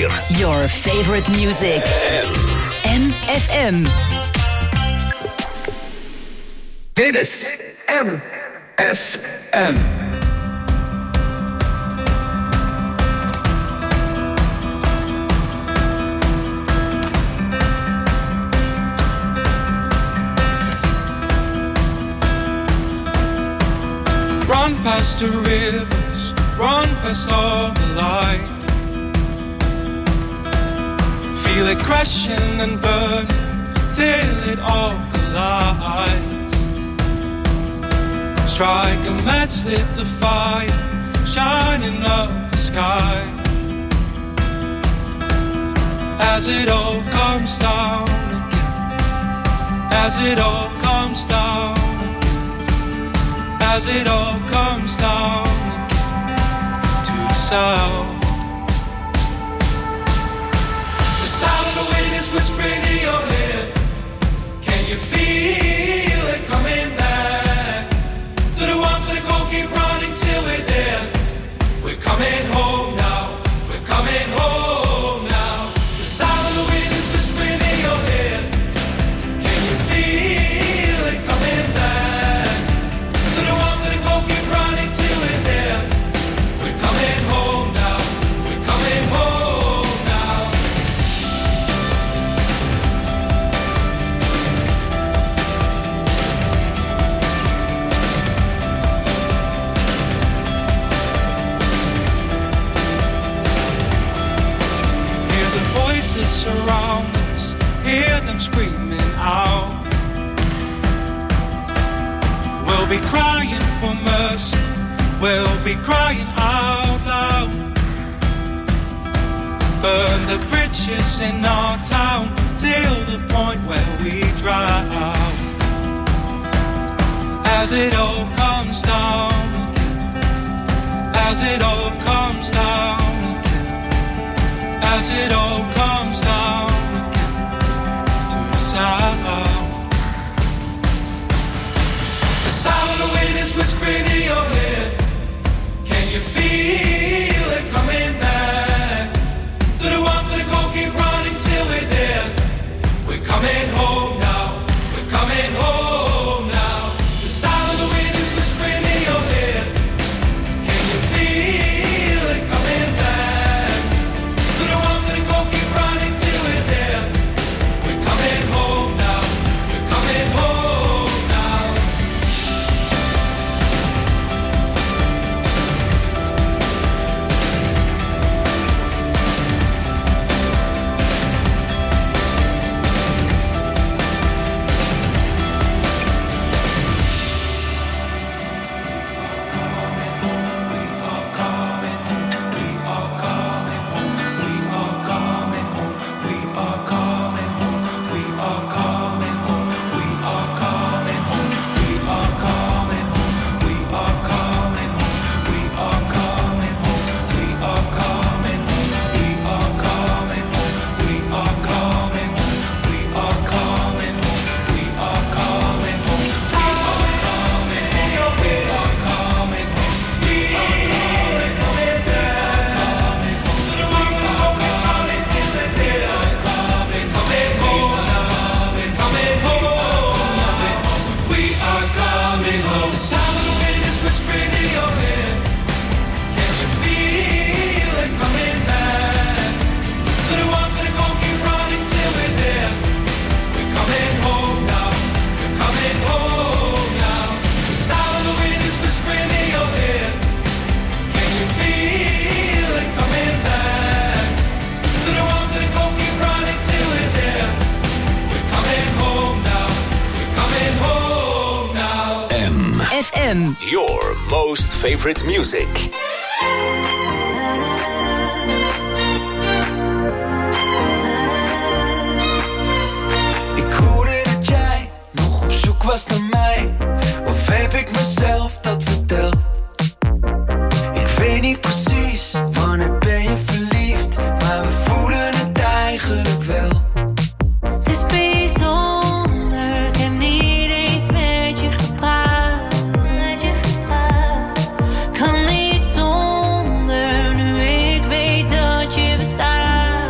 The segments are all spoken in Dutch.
4. Your favorite music. MFM. Dit is MFM. Run past the rivers, run past all the light. Feel it crashing and burning till it all collides. Strike a match, lit the fire, shining up the sky. As it all comes down again, as it all comes down again, as it all comes down again to the sound. The sound of the wind is whispering in your head. Can you feel it coming back? To the one for the goal, keep running till we're there. We're coming home now, we're coming home now. The sound of the wind is whispering in your head. Can you feel it coming back? To the one for the goal, keep running till we're there. We're coming home now, we're coming home now. Hear the voices surround us, hear them screaming out. We'll be crying for mercy, we'll be crying out loud. Burn the bridges in our town till the point where we drown. As it all comes down again, as it all comes down again, as it all comes down again to the sound. The sound of the wind is whispering in your head. Can you feel it coming back? To the one for the goal, keep running till we're there. We're coming home now, we're coming home now. The sound of the wind is whispering in your head. Can you feel it coming back? To the one for the goal, keep running till we're there. We're coming home now, we're coming home now. FM. Your most favorite music. Ik hoorde dat jij nog op zoek was naar mij. Of heb ik mezelf dat verteld? Ik weet niet precies wanneer ben je verliefd, maar we voelen het eigenlijk wel. Het is bijzonder, ik heb niet eens met je gepraat. Kan niet zonder, nu ik weet dat je bestaat.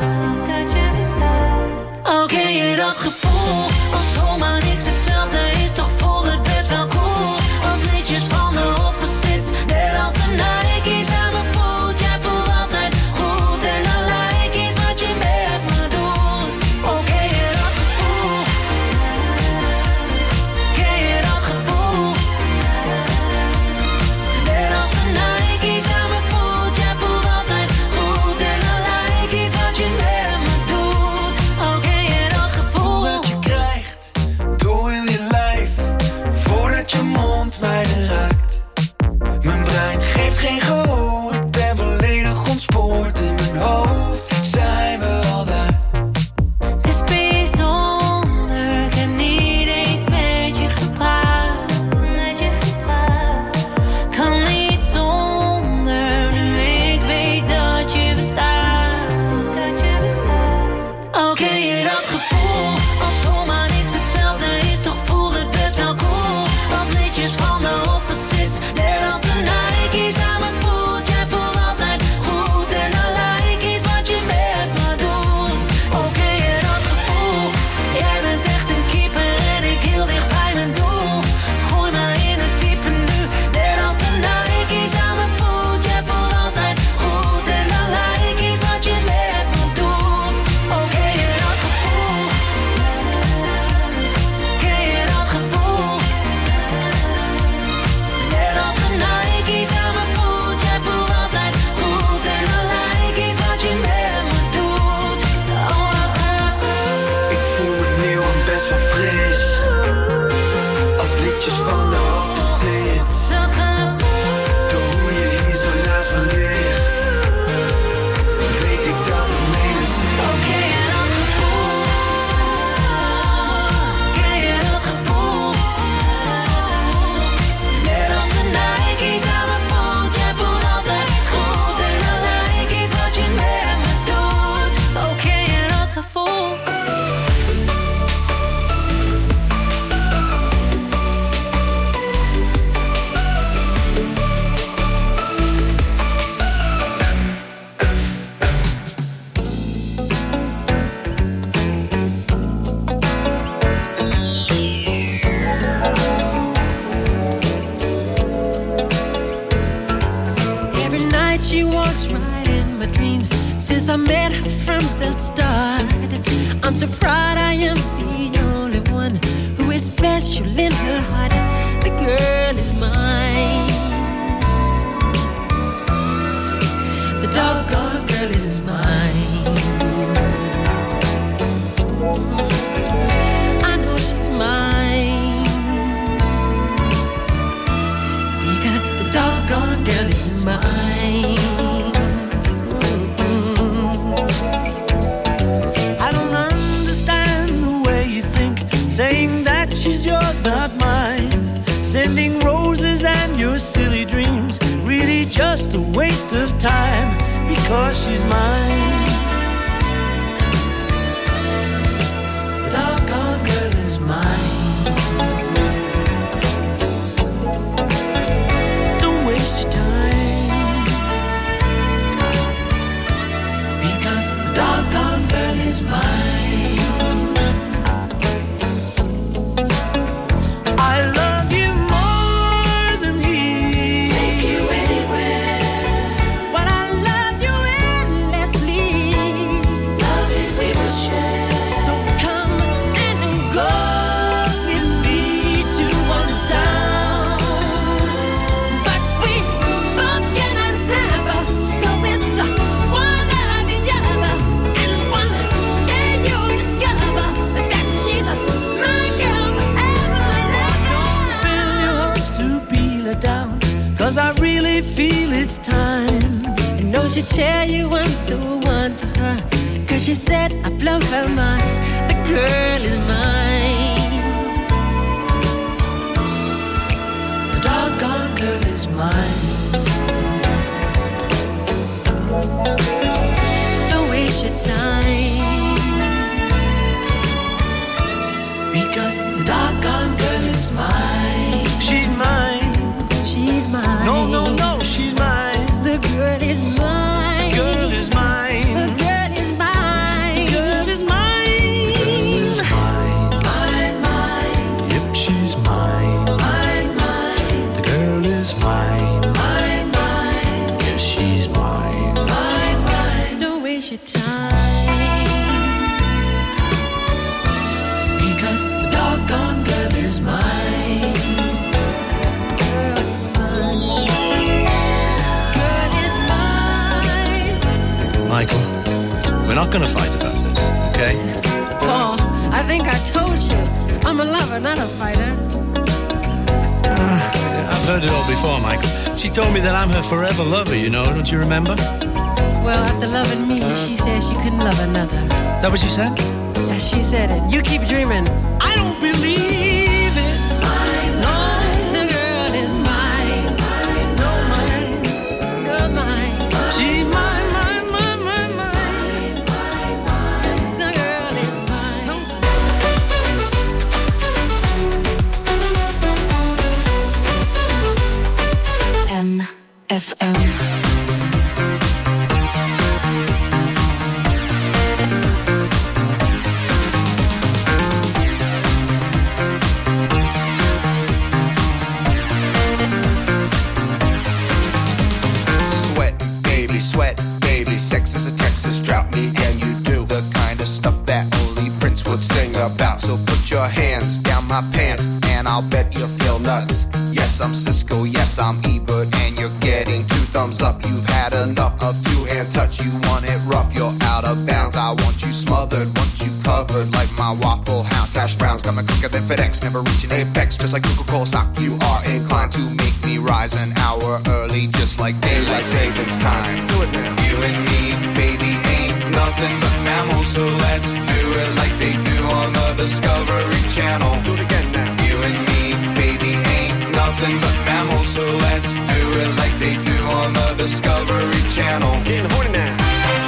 niemand mij raakt. Mijn brein geeft geen gehoor, ik ben volledig ontspoord. In mijn hoofd zijn we al daar. Het is bijzonder, ik heb niet eens met je gepraat. Kan niet zonder, nu ik weet dat je bestaat. Oké, dat gevoel, als zomaar niks hetzelfde is, toch voelt het best wel cool. Als liedjes van de opposites, net als de Nike's aan me voelt. Jij voelt altijd goed en dan lijkt iets wat je met me doet. Oké, dat gevoel, jij bent echt een keeper en ik heel dicht bij mijn doel. Gooi me in het diepe nu, net als de Nike's aan me voelt. Jij voelt altijd goed en dan lijkt iets wat je met me doet. Oké, dat gevoel, ken je dat gevoel? Net als de Nike's aan me voelt. Jij voelt altijd goed en dan lijkt iets wat je met me doet. Oh, dat gevoel. Ik voel me nieuw en best wel fris. Als liedjes van de opposites. Dat gevoel. Door hoe je hier zo naast me ligt, weet ik dat het mede zit. Oké, dat gevoel. Ken je dat gevoel? Net als de Nike's aan me voelt. Jij voelt altijd goed en dan lijkt iets wat je met me doet. Oké, dat gevoel. Every night she walks right in my dreams. Since I met her from the start, I'm so proud I am the only one who is special in her heart. The girl is mine. The doggone girl is mine. I know she's mine because the doggone girl is mine. I don't understand the way you think, saying that she's yours, not mine. Sending roses and your silly dreams, really just a waste of time, because she's mine. The doggone girl is mine. Don't waste your time, because the doggone girl is mine. I love you more than he. Take you anywhere. But I love you endlessly. Love it we will share. So come and go with me to one town. But we both cannot have, so it's one or the other. And one day you discover that she's my girl forever and ever. Fill your hopes to peel her down, 'cause I really feel it's time. You know she tell you I'm the one for her, 'cause she said I blow her mind. The girl is mine. The doggone girl is mine. Don't waste your time, Because the doggone girl is mine. She's mine. she's mine. No, no, no, she's mine. The girl is mine. Girl is The mine. girl is mine. Girl is mine. Mine, mine. Yep, she's mine. Mine, mine. The girl is mine. Mine, mine. Yes, she's mine. Mine, mine. Don't waste your time, Because the doggone girl is mine. girl is mine. Girl is mine. Michael, we're not gonna fight about this, okay? Paul, I think I told you I'm a lover, not a fighter. heard it all before, Michael. She told me that I'm her forever lover, you know, don't you remember? Well, after loving me, she said she couldn't love another. Is that what she said? Yeah, she said it. You keep dreaming. I don't believe it. Mine, the girl is mine. No, mine, you're mine. She's mine, mine, mine, mine, mine. The girl is mine. MFM. Sex is a Texas drought, me and you do the kind of stuff that only Prince would sing about. So put your hands down my pants and I'll bet you'll feel nuts. Yes, I'm Cisco, yes, I'm Ebert, and you're getting 2 thumbs up. You've had enough of 2-hand touch. You want it rough, you're out of bounds. I want you smothered, want you covered like my Waffle House hash browns. Coming quicker than FedEx, never reaching apex. Just like Coca-Cola stock, you are inclined to make me rise an hour early, just like daylight savings time. Do it now. You and me, baby, ain't nothing but mammals, so let's do it like they do on the Discovery Channel. Do it again now. You and me, baby, ain't nothing but mammals, so let's do it like they do on the Discovery Channel. Getting horny now.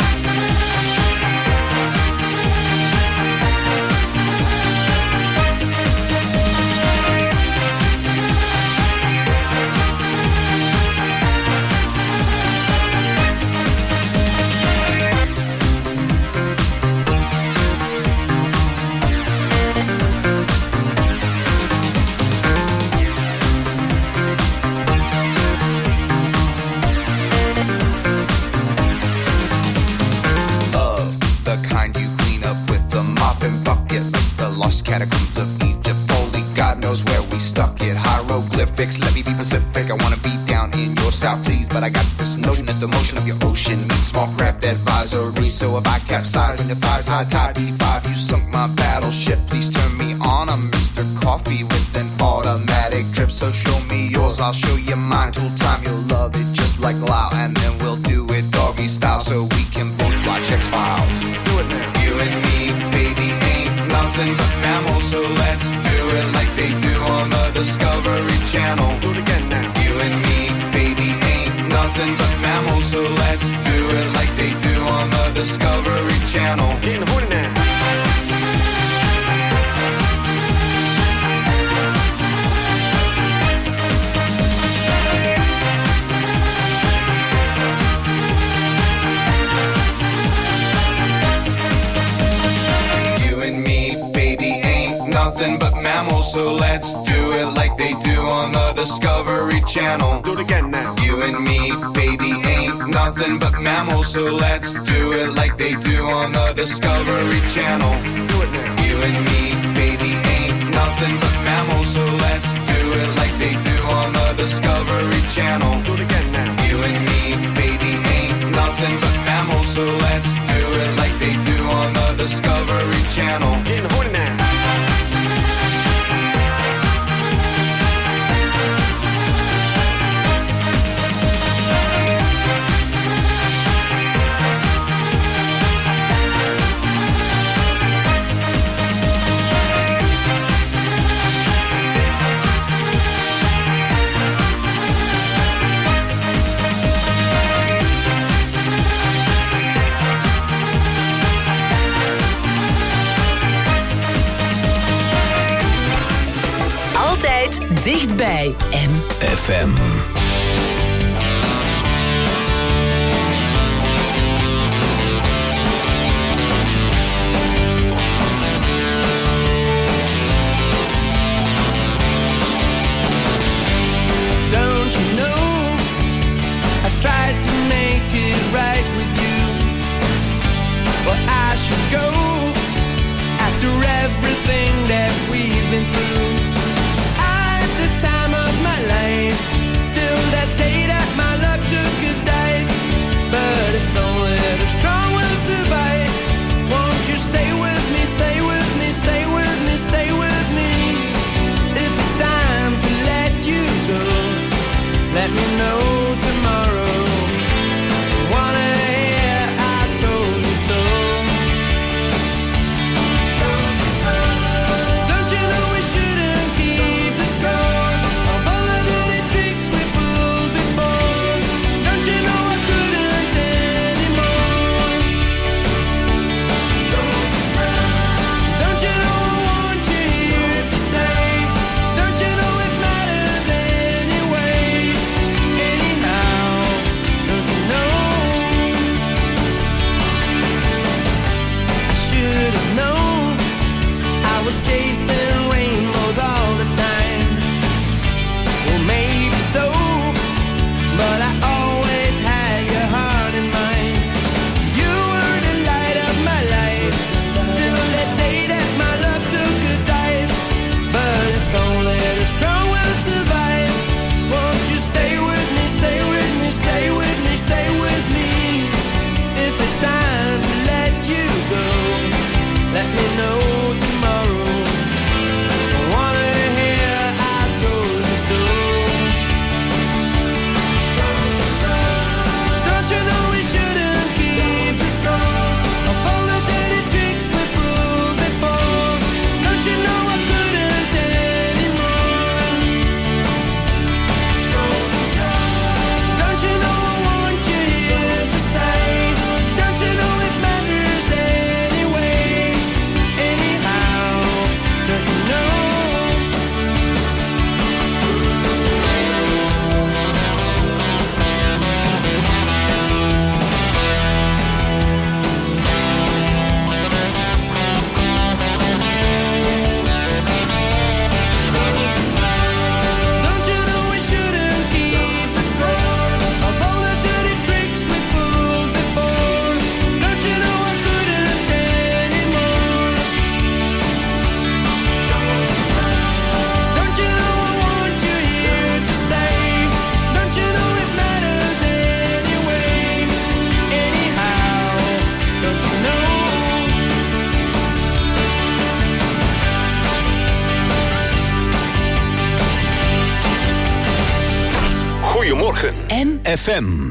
Catacombs of Egypt, only God knows where we stuck it. Hieroglyphics, let me be Pacific. I wanna be down in your South Seas, but I got this notion that the motion of your ocean means small craft advisory. So if I capsize on your thighs, high tide B5, you sunk my battleship. Please turn me on. I'm Mr. Coffee with an automatic drip. So show me yours, I'll show you mine. Tool time, you'll love it just like Lau, and then we'll do it doggy style so we can both watch X-Files. Do it now. You and me, baby, ain't nothing but mammals, so let's do it like they do on the Discovery Channel. Do it again now. You and me, baby, ain't nothing but mammals, so let's do it like they do on the Discovery Channel. Getting horny now. Nothing but mammals, so let's do it like they do on the Discovery Channel. Do it again now. You and me, baby, ain't nothing but mammals, so let's do it like they do on the Discovery Channel. Do it now. You and me, baby, ain't nothing but mammals, so let's do it like they do on the Discovery Channel. Do it again now. You and me, baby, ain't nothing but mammals, so let's do it like they do on the Discovery Channel. Getting horny now. Dichtbij MFM. Don't you know I tried to make it right with you, but I should go after everything that we've been through. Time of my life, till Goedemorgen, FM.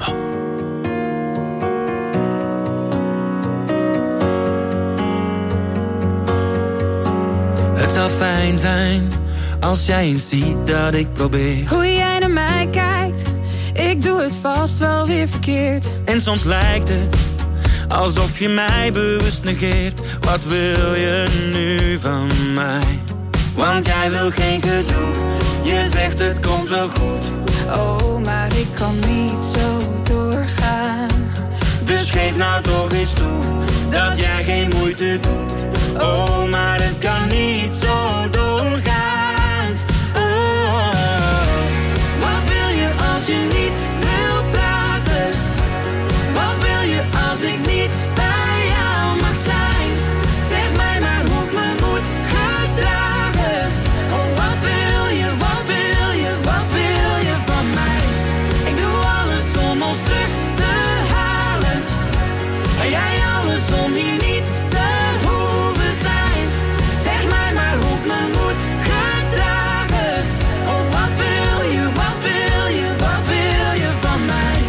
Het zou fijn zijn als jij eens ziet dat ik probeer. Hoe jij naar mij kijkt, ik doe het vast wel weer verkeerd. En soms lijkt het alsof je mij bewust negeert. Wat wil je nu van mij? Want jij wil geen gedoe, je zegt het komt wel goed. Oh, maar ik kan niet zo doorgaan. Dus geef nou toch eens toe dat jij geen moeite doet. Oh, maar het kan niet zo doorgaan. Oh, wat wil je als je niet wil praten? Wat wil je als ik niet bij jou mag zijn? Zeg mij maar hoe ik me moet gedragen. Oh, wat wil je, wat wil je, wat wil je van mij? Ik doe alles om ons terug te halen. En jij alles om hier niet te hoeven zijn. Zeg mij maar hoe ik me moet gedragen. Oh, wat wil je, wat wil je, wat wil je van mij?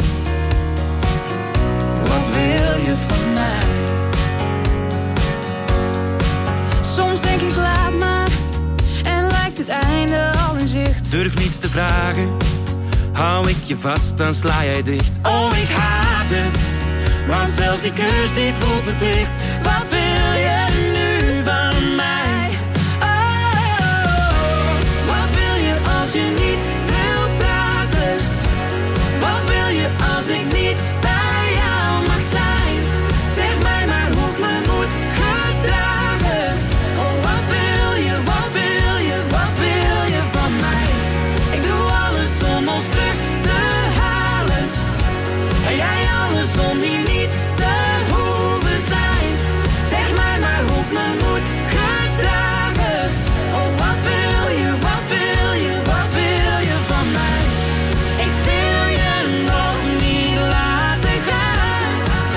Wat wil je van mij? Soms denk ik laat maar, en lijkt het einde al in zicht. Durf niets te vragen, hou ik je vast, dan sla jij dicht. Oh, ik haat het, want zelfs die kus die voelt verplicht. Wat wil je nu van mij? Oh, wat wil je als je niet wil praten? Wat wil je als ik niet bij jou mag zijn? Zeg mij maar hoe ik me moet gedragen. Oh, wat wil je, wat wil je, wat wil je van mij? Ik doe alles om ons terug te halen. En jij alles om hier niet te hoeven zijn. Zeg mij maar hoe ik me moet gedragen. Oh, wat wil je, wat wil je, wat wil je van mij? Ik wil je nog niet laten gaan.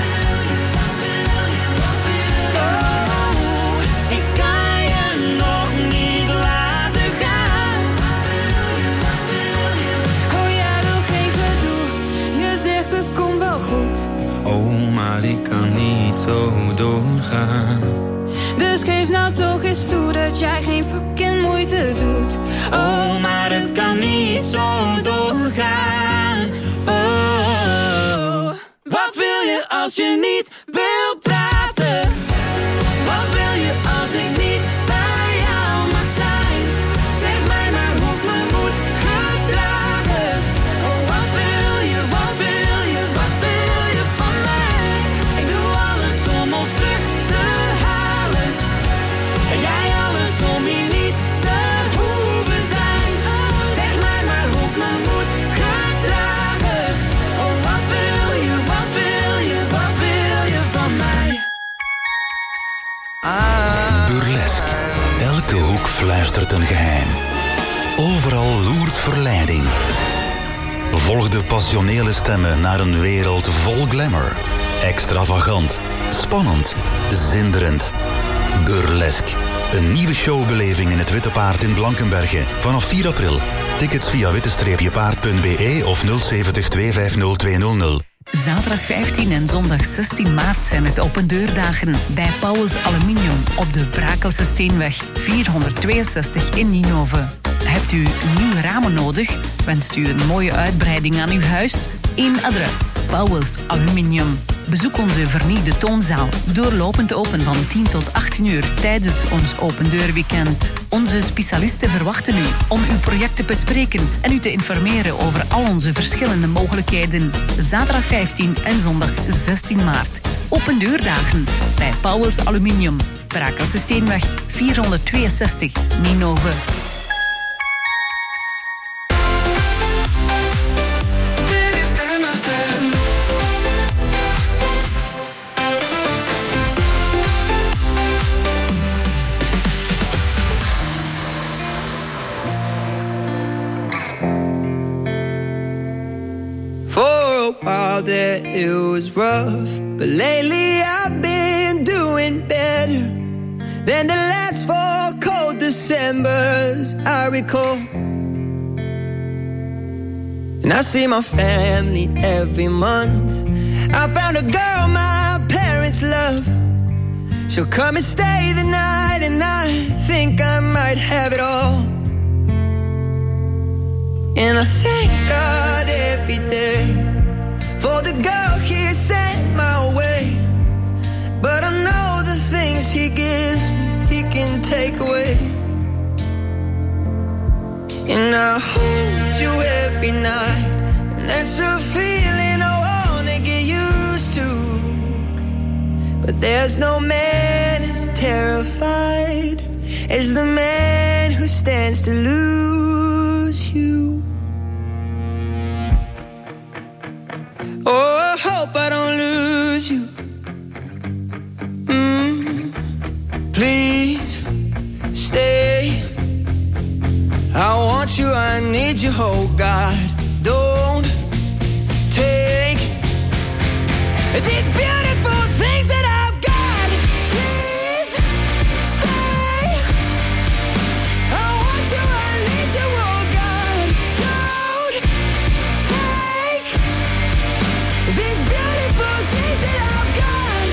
Oh, ik kan je nog niet laten gaan. Oh, jij wil geen gedoe, je zegt het komt wel goed. Oh, maar ik kan niet zo doorgaan. Dus geef nou toch eens toe dat jij geen fucking moeite doet. Oh, maar het kan niet zo doorgaan. Oh, wat wil je als je niet wil praten? Wat wil je als ik niet bij jou mag zijn? Zeg mij maar hoe ik me moet gedragen. Oh, wat wil je, wat wil je, wat wil je van mij? Ik doe alles om ons terug te halen. En jij alles om hier niet te hoeven zijn. Zeg mij maar hoe ik me moet gedragen. Oh, wat wil je, wat wil je, wat wil je van mij? Burlesque. Elke hoek fluistert een geheim. Overal loert verleiding. Volg de passionele stemmen naar een wereld vol glamour. Extravagant, spannend, zinderend. Burlesque. Een nieuwe showbeleving in het Witte Paard in Blankenberge. Vanaf 4 april. Tickets via witte-paard.be of 070 250 200. Zaterdag 15 en zondag 16 maart zijn het opendeurdagen bij Pauwels Aluminium op de Brakelse Steenweg 462 in Ninove. Hebt u nieuwe ramen nodig? Wenst u een mooie uitbreiding aan uw huis? Eén adres, Pauwels Aluminium. Bezoek onze vernieuwde toonzaal, doorlopend open van 10 tot 18 uur tijdens ons opendeurweekend. Onze specialisten verwachten u om uw project te bespreken en u te informeren over al onze verschillende mogelijkheden. Zaterdag 15 en zondag 16 maart. Opendeurdagen bij Pauwels Aluminium, Brakelse Steenweg 462, Ninove. That it was rough, but lately I've been doing better than the last 4 cold Decembers I recall. and I see my family every month. I found a girl my parents love. She'll come and stay the night, and I think I might have it all. And I thank God every day for the girl He sent my way. But I know the things He gives me, He can take away. And I hold you every night, and that's a feeling I wanna get used to. But there's no man as terrified as the man who stands to lose you. Oh, I hope I don't lose you. Please stay. I want you, I need you, oh God. Don't take these beautiful things that I've got. Please stay. I want you, I need you, oh God. Don't take these beautiful things that I've got.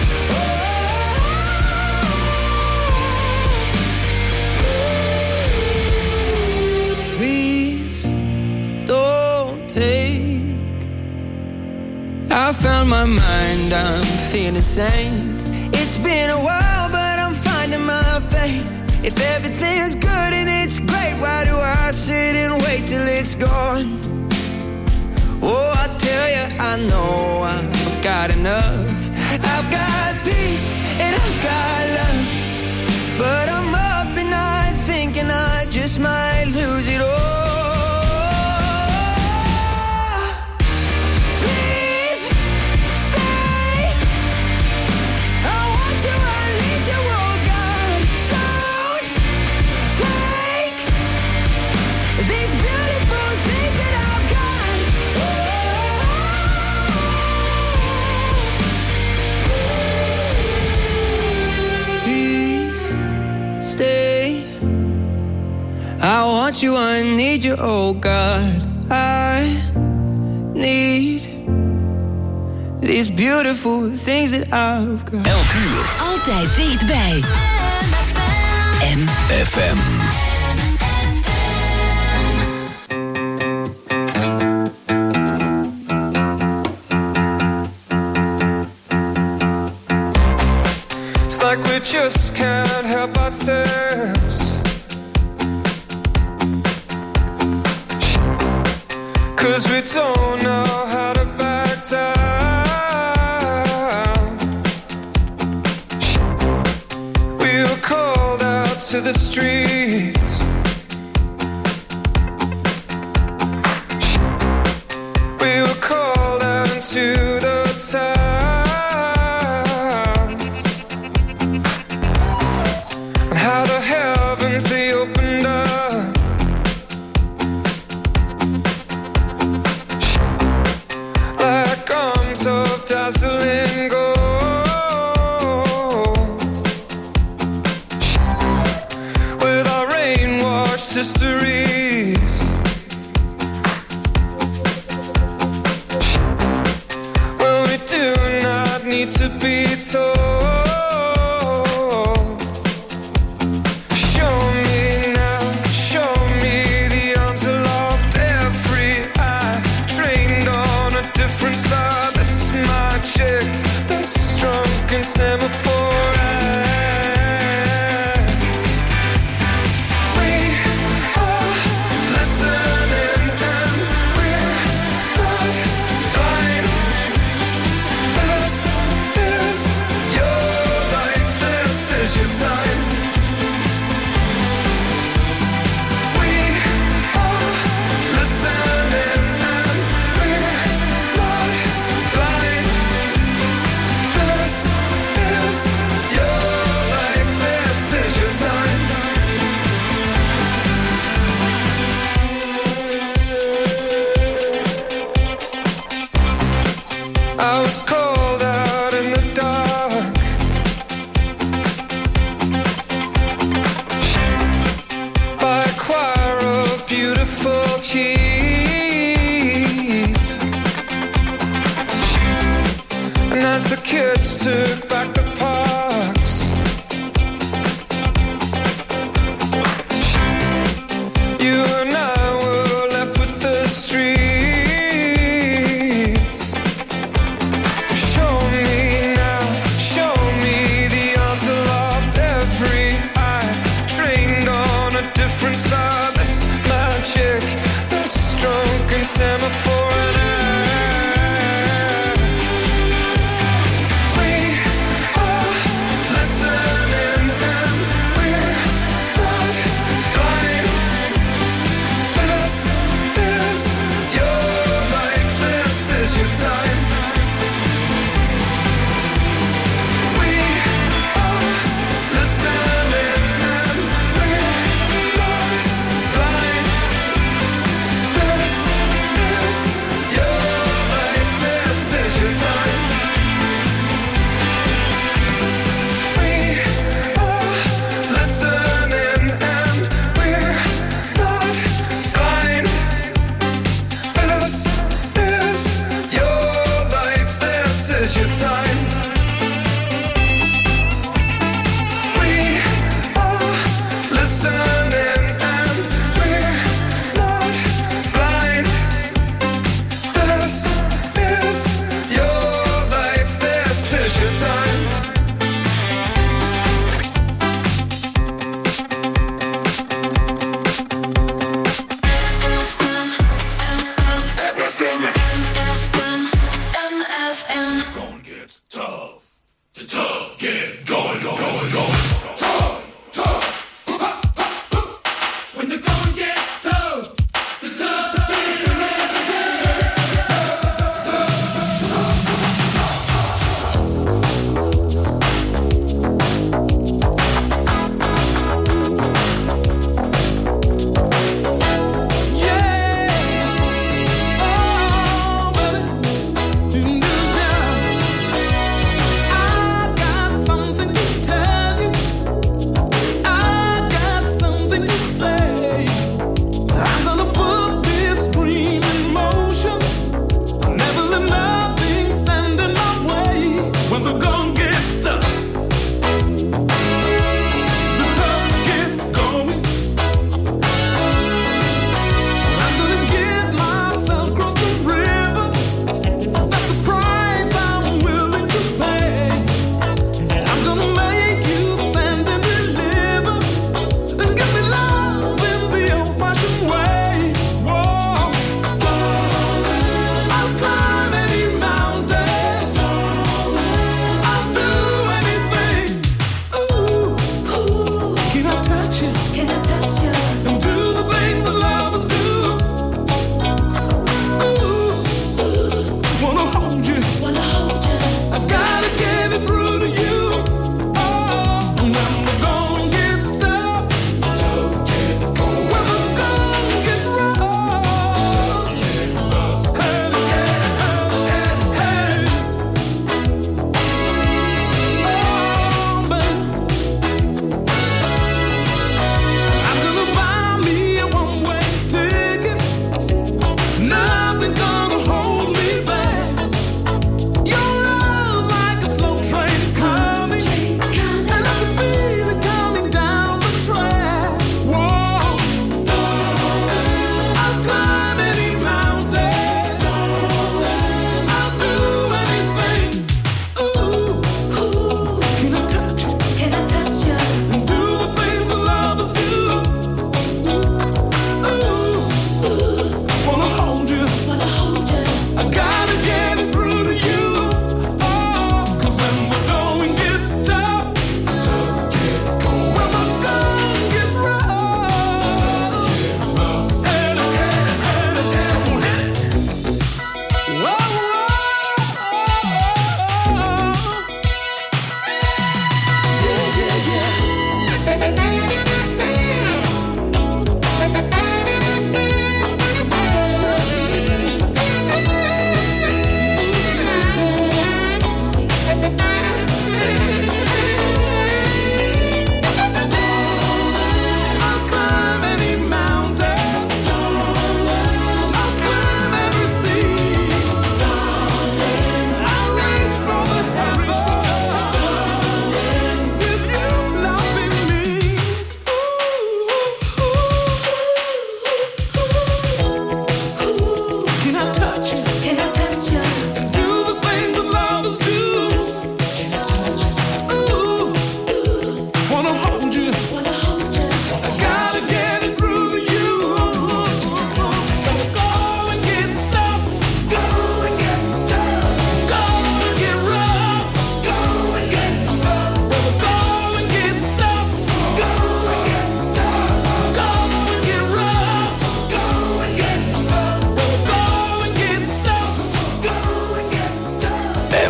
Please don't take. I found my mind, I'm feeling sane. It's been a while, but I'm finding my faith. If everything's good and it's great, why do I sit and wait till it's gone? Oh, I tell you, I know I've got enough. I've got peace and I've got love. But I'm up at night thinking I just might lose it all. Please stay. I want you, I need you, oh God. Don't take these beautiful things that I've got. Please stay. I want you, I need you, oh God. I need these beautiful things that I've got. Elk uur. Altijd dichtbij. MFM. It's like we just can't help ourselves. 'Cause we don't know how to back down. We were called out to the streets. We were called out into the towns. And how the heavens they opened up. Like arms of dazzling gold. With our rain-washed histories. Well, we do not need to be told. Show me now, show me the arms aloft, every eye trained on a different star. This is my chick, this drunken semaphore act. We are listening and we're not blind. This is green semaphore and we are listening and we're not blind. This is your life, this is your time. We are listening and we're not blind. This is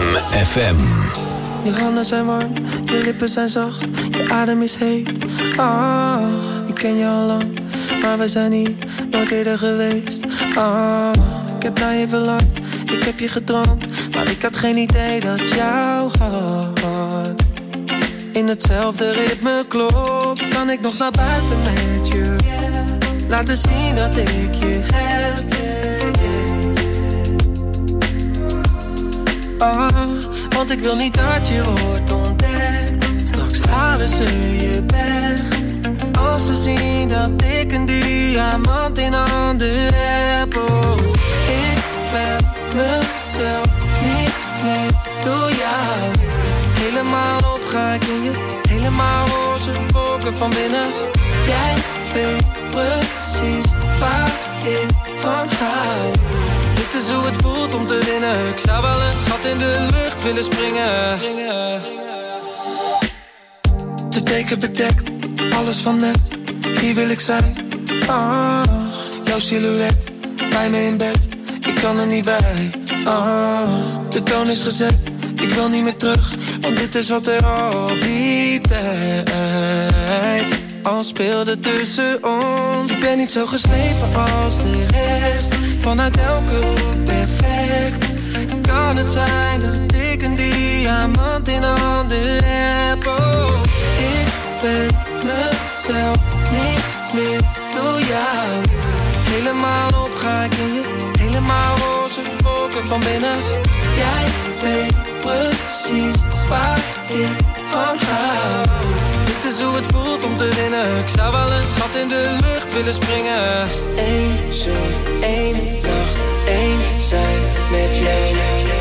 FM. Je handen zijn warm, je lippen zijn zacht, je adem is heet. Ah, ik ken je al lang, maar we zijn hier nooit eerder geweest. Ah, ik heb naar je verlangd, ik heb je gedroomd, maar ik had geen idee dat jouw hart in hetzelfde ritme klopt. Kan ik nog naar buiten met je, laten zien dat ik je heb. Ah, want ik wil niet dat je wordt ontdekt. Straks halen ze je weg, als ze zien dat ik een diamant in handen heb. Oh, ik ben mezelf niet meer door jou. Helemaal op ga ik in je, helemaal roze wolken van binnen. Jij weet precies waar ik van hou. Dit is hoe het voelt om te winnen. Ik zou wel een gat in de lucht willen springen. De deken bedekt, alles van net. Hier wil ik zijn. Ah, jouw silhouet, bij me in bed. Ik kan er niet bij. Ah, de toon is gezet. Ik wil niet meer terug, want dit is wat er al die tijd al speelde tussen ons. Ik ben niet zo geslepen als de rest, vanuit elke hoek perfect. Kan het zijn dat ik een diamant in handen heb? Oh, ik ben mezelf niet meer door jou. Helemaal op ga ik in je, helemaal roze wolken van binnen. Jij weet precies waar ik van hou. Dit is hoe het voelt om te winnen. Ik zou wel een gat in de lucht willen springen. Eén zoen, één nacht, één zijn met jou.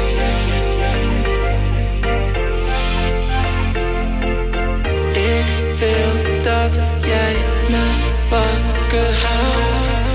Ik wil dat jij me wakker houdt.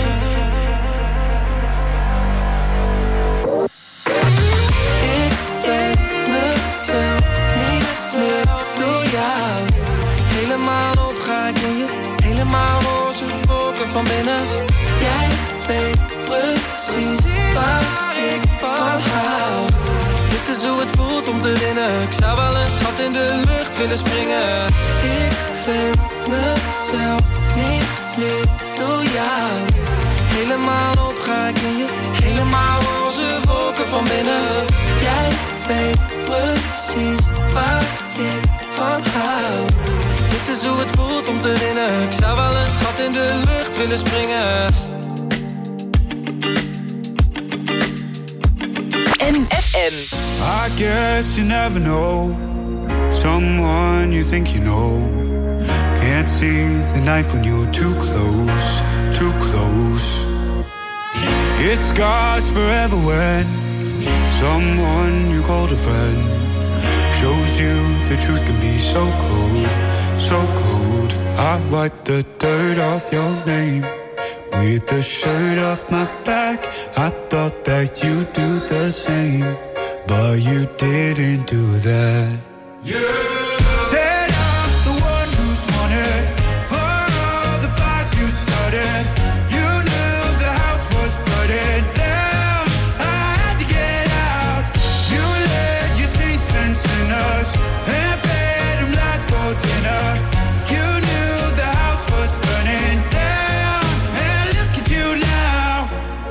Helemaal op ga ik in je, helemaal roze wolken van binnen. Jij weet precies waar ik van hou. Dit is hoe het voelt om te winnen. Ik zou wel een gat in de lucht willen springen. Ik ben mezelf niet meer door jou. Helemaal op ga ik in je, helemaal roze wolken van binnen. Jij weet precies waar ik van hou. Dit is hoe het voelt om te winnen. Ik zou wel een gat in de lucht willen springen. MFM. I guess you never know someone you think you know. Can't see the knife when you're too close, too close. It scars forever when someone you called a friend shows you the truth can be so cold, so cold. I wipe the dirt off your name with the shirt off my back. I thought that you'd do the same, but you didn't do that. Said I'm the one who's wanted for all the fights you started. You knew the house was burning down. I had to get out. You let your saints and sinners and fed them lies for dinner. You knew the house was burning down. And look at you now.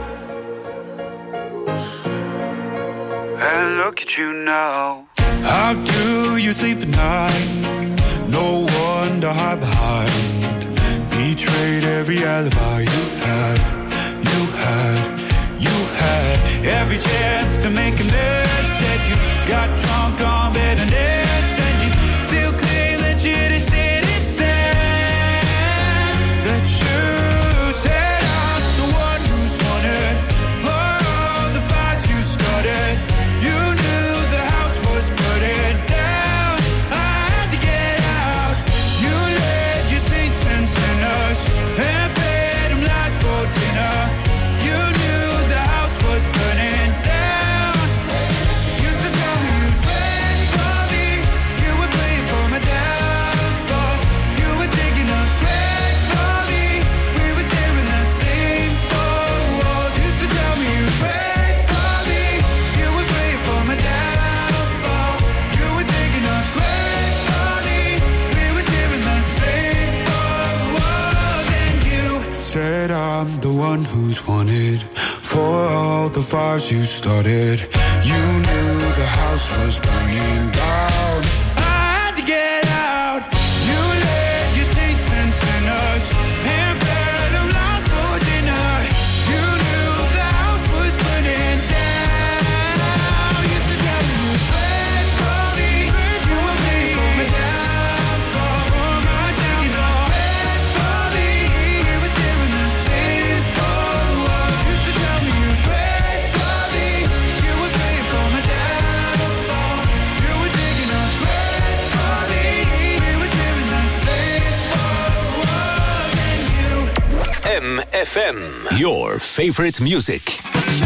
And look at you now. How do you sleep at night? No one to hide behind. Betrayed every alibi you had. You had, you had every chance to make amends. Instead you got drunk on bitterness, and you still claim that you didn't say it said. That you said I'm the one who's wanted for all the fights you started. You knew the house was burning down. I had to get out. You led your saints and sinners and fed them lies for dinner. You knew the house was burning down. fires you started. You knew the house was burning down. I had to get out. You led your saints and sinners and fed them lost for dinner. You knew the house was burning down. You used to tell me you prayed for me. You were praying for me down, for my down. You know, prayed for me. You were sharing the same for us. You used to tell me you prayed for me. You were praying for my downfall. You were digging a grave for me. You were sharing the same for us and you. MFM, your favorite music.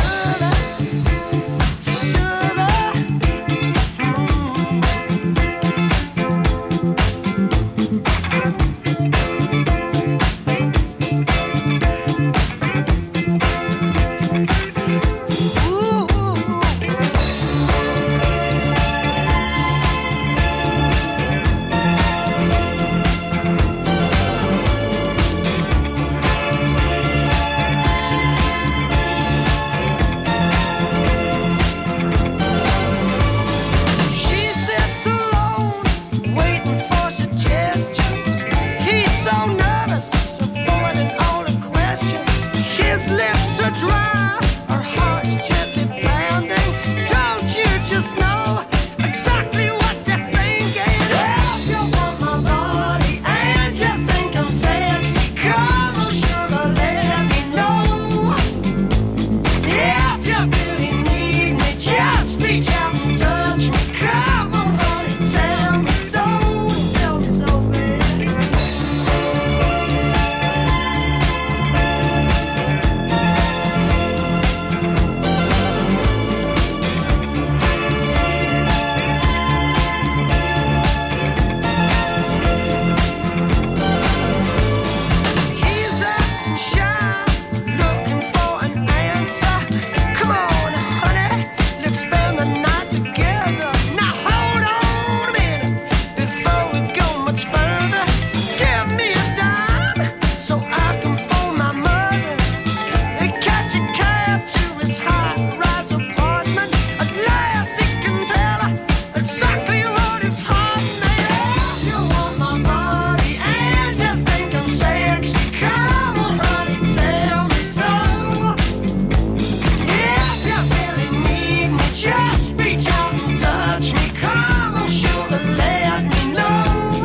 She sits alone, waiting for suggestions. He's so nervous, avoiding all the questions. His lips are dry, her heart's gently pounding. Don't you just know exactly what they're thinking? If you want my body and you think I'm sexy, come on, sugar, let me know. If you really need me, just reach out and touch me. Come on, honey, tell me so, baby. He's acting shy, looking for an answer. Come on, honey, let's spend the night together. Now hold on a minute before we go much further. Give me a dime so I can phone my mother and catch a cab to his high-rise apartment. At last he can tell her exactly what his heart made. If you want my body and you think I'm sexy, come on, honey, tell me so. If you really need me, just reach out and touch me. Come on, sugar, let me know.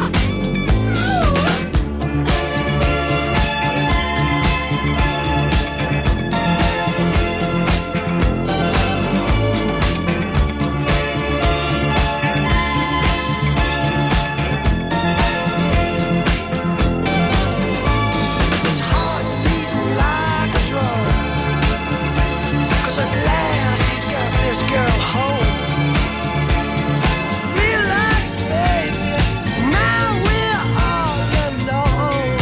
His heart's beating like a drum, 'cause at last he's got this girl home. Relax, baby, now we're all alone.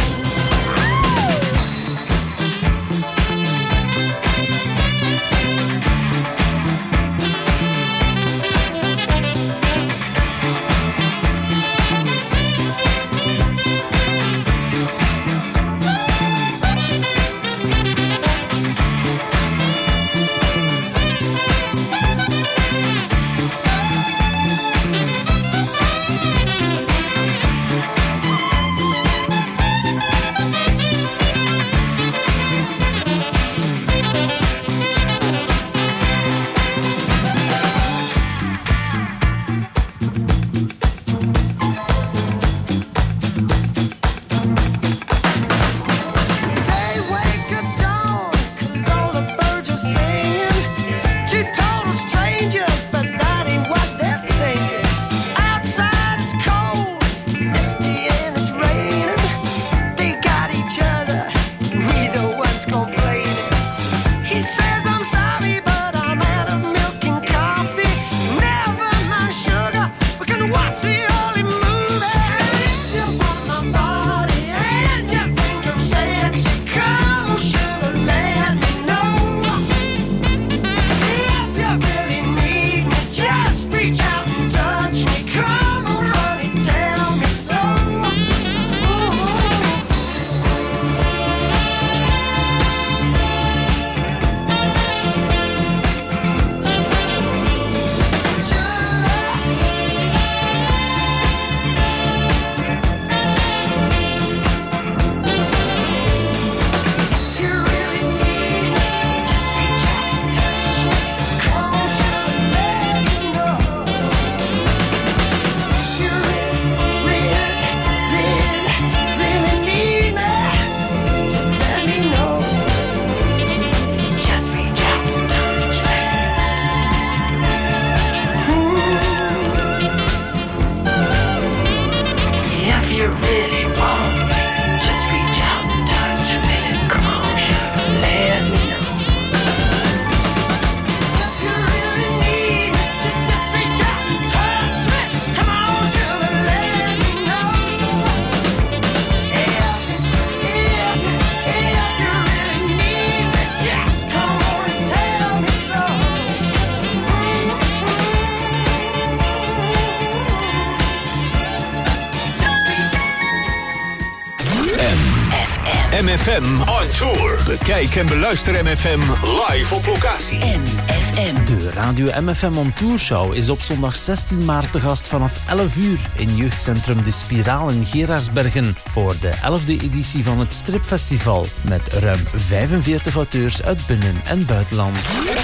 MFM on tour. Bekijk en beluister MFM live op locatie. MFM. De Radio MFM on Tour Show is op zondag 16 maart te gast vanaf 11 uur in jeugdcentrum De Spiraal in Geraardsbergen voor de 11e editie van het Stripfestival met ruim 45 auteurs uit binnen- en buitenland.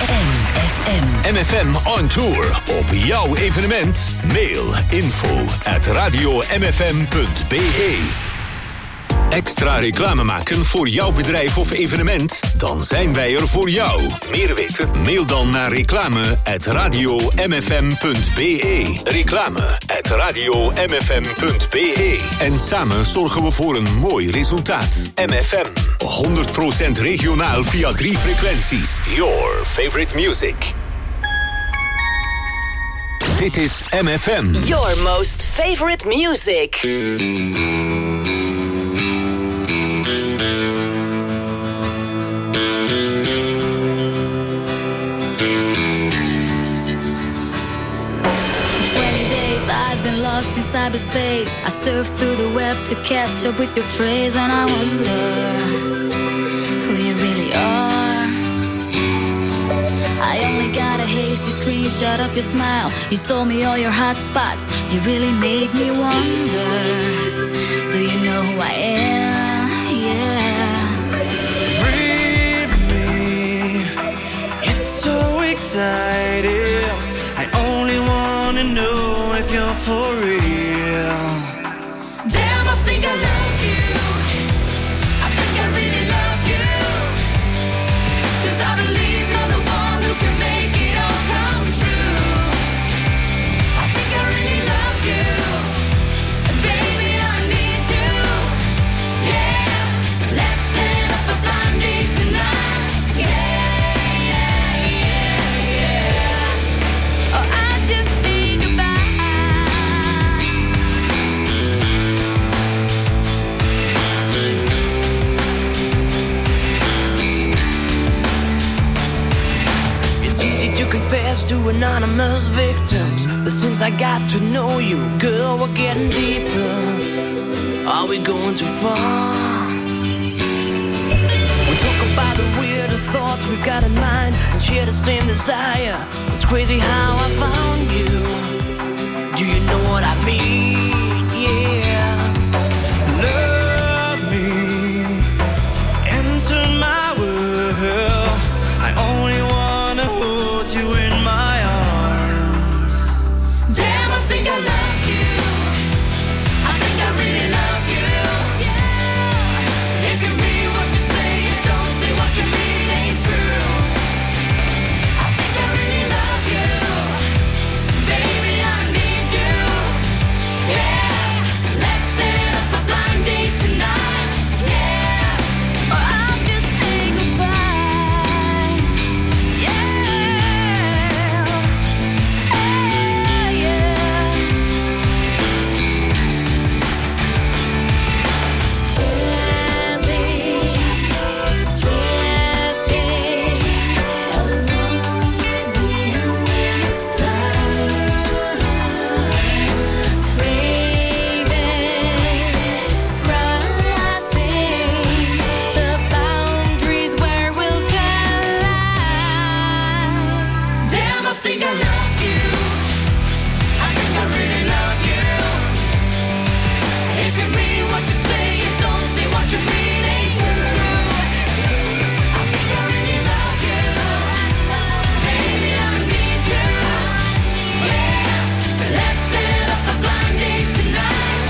MFM on tour. Op jouw evenement. Mail info@radiomfm.be. Extra reclame maken voor jouw bedrijf of evenement? Dan zijn wij er voor jou. Meer weten? Mail dan naar reclame@radiomfm.be. Reclame@radiomfm.be. En samen zorgen we voor een mooi resultaat. MFM. 100% regionaal via 3 frequenties. Your favorite music. Dit is MFM. Your most favorite music. Lost in cyberspace, I surf through the web to catch up with your trace, and I wonder who you really are. I only got a hasty screenshot of your smile. You told me all your hot spots. You really made me wonder. Do you know who I am? Yeah. Breathe me. It's so exciting. I only wanna know if you're for real. Damn, I think I love you. I think I really love you. 'Cause I believe you're the one who can make it all come true. I think I really love you. And baby, I need you. Yeah, let's set up a blind date tonight. Yeah, yeah, yeah, yeah. Oh, I just think about to confess to anonymous victims, but since I got to know you, girl, we're getting deeper. Are we going too far? We talk about the weirdest thoughts we've got in mind and share the same desire. It's crazy how I found you. Do you know what I mean? Yeah. Love me, enter my world. I only wanna hold you in my arms. Damn, I think I love you. I think I really love you. Yeah. It can be what you say, and don't say what you mean ain't true. I think I really love you. Baby, I need you. Yeah. Let's set up a blind date tonight. Yeah. or I'll just say goodbye. Yeah, yeah. Gently drifting along with the endless tide, craving, crossing the boundaries where we'll collide. Damn, I think I love you. I think I really love you. It can be what you say, and don't say what you mean ain't true. I think I really love you. Baby, I need you. Yeah, let's set up a blind date tonight.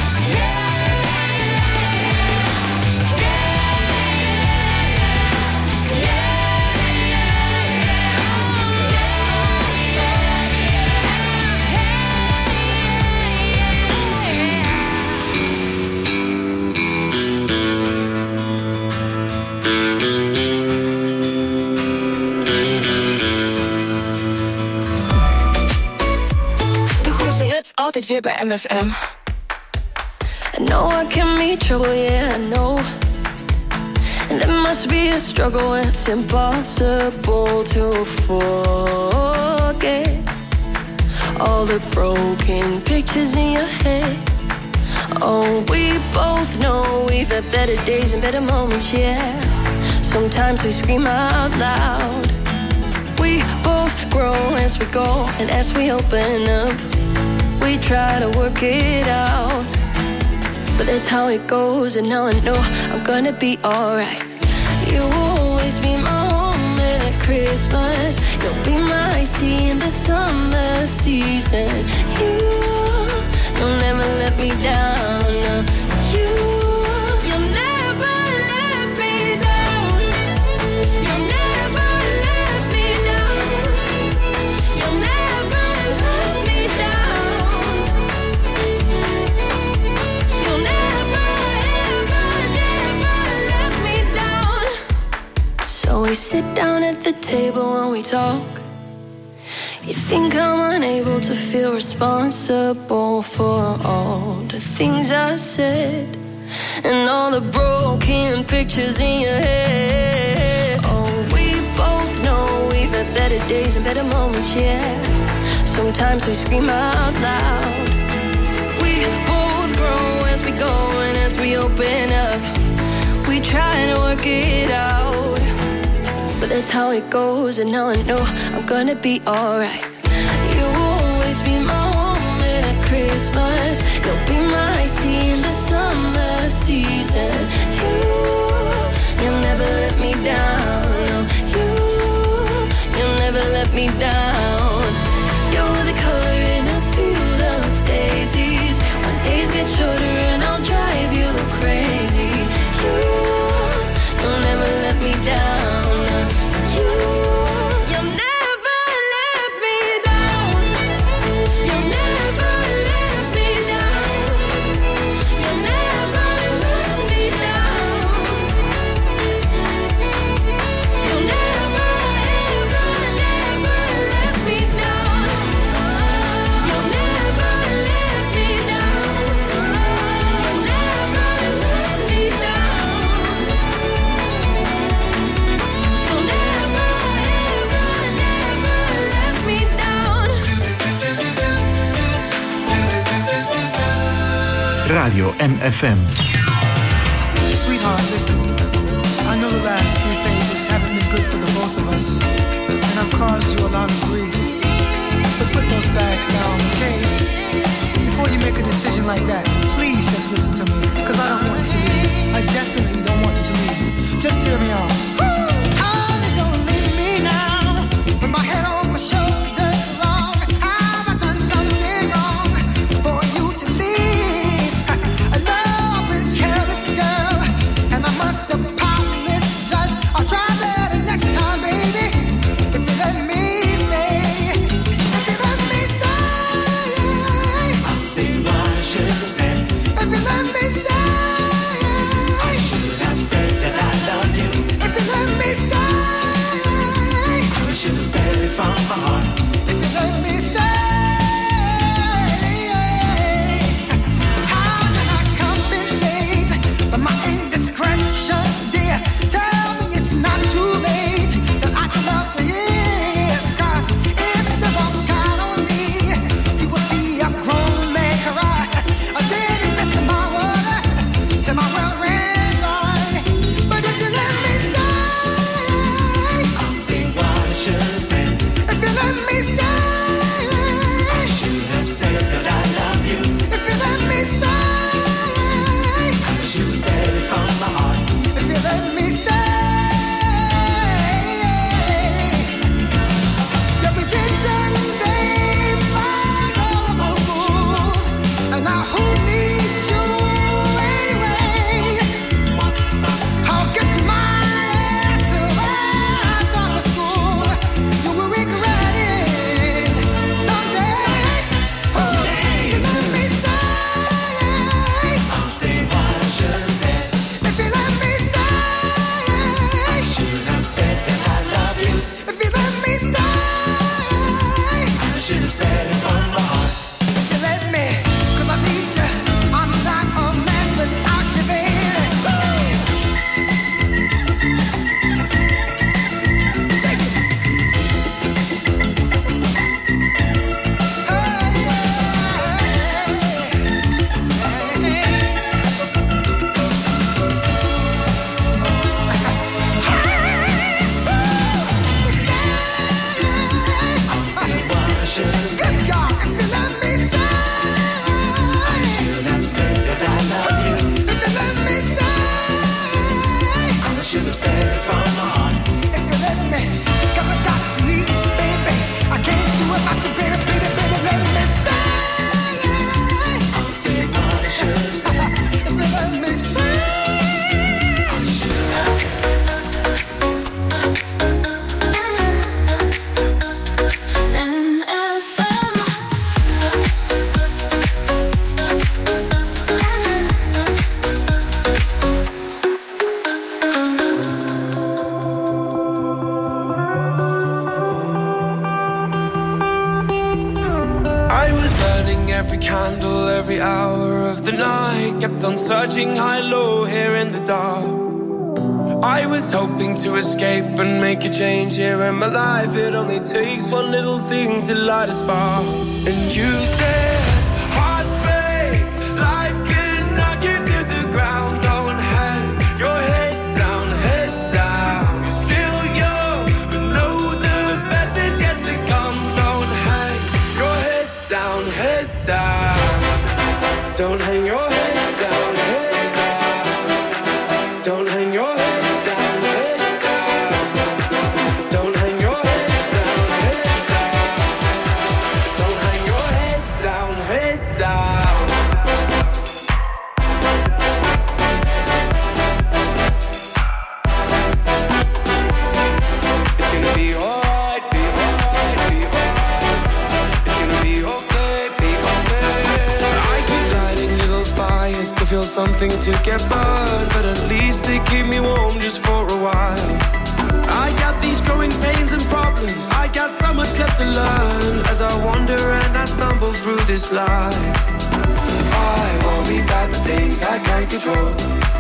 De grootste hits altijd weer bij MFM. I know I can meet trouble, yeah, I know. And there must be a struggle when it's impossible to forget all the broken pictures in your head, Oh, we both know we've had better days and better moments, yeah. Sometimes we scream out loud. We both grow as we go, and as we open up, we try to work it out. But that's how it goes, and now I know I'm gonna be alright. You'll always be my home at Christmas. You'll be my iced tea in the summer season. You'll never let me down. You'll never let me down. You'll never let me down. You'll never let me down. You'll never, ever, never let me down. So we sit down at the table and we talk. You think I'm unable to feel responsible for all the things I said and all the broken pictures in your head. Oh, we both know we've had better days and better moments, yeah. Sometimes we scream out loud. We both grow as we go, and as we open up, we try to work it out. But that's how it goes, and now I know I'm gonna be alright. You'll always be my home at Christmas. You'll be my iced tea in the summer season. You'll never let me down. You'll never let me down. You're the color in a field of daisies. When days get shorter and I'll drive you crazy. You'll never let me down. You'll never let me down. You'll never let me down. You'll never let me down. You'll never, ever, never let me down. You'll never let me down. You'll never let me down. You'll never, ever, never let me down. Radio MFM. Sweetheart, listen. I know the last few pages haven't been good for the both of us, and I've caused you a lot of grief. But put those bags down, okay? Before you make a decision like that, please just listen to me, because I don't want you to leave. I definitely don't want you to leave. Just hear me out. Honey, don't leave me now. With my head on my shoulder, wrong. Have I done something wrong for you to leave? I know I've been a careless girl, and I must apologize. I'll try better next time, baby. If you let me stay. I was burning every candle, every hour of the night. Kept on searching high, low, here in the dark. I was hoping to escape and make a change here in my life. It only takes one little thing to light a spark. And you said, hearts break, life can knock you to the ground. Don't hang your head down, head down. You're still young, but know the best is yet to come. Don't hang your head down, head down. Don't hang your head down, head down. Don't hang your head. Feel something to get burned, but at least they keep me warm just for a while. I got these growing pains and problems, I got so much left to learn. As I wander and I stumble through this life, I worry about the things I can't control.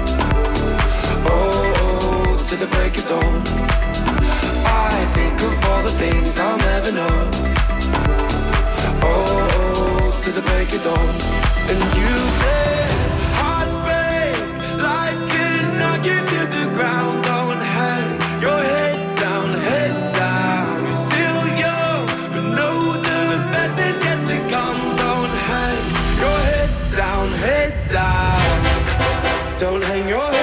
Oh, to the break of dawn, I think of all the things I'll never know. Oh, to the break of dawn. And you say life can knock you to the ground. Don't hang your head down, head down. You're still young, but know the best is yet to come. Don't hang your head down, head down. Don't hang your head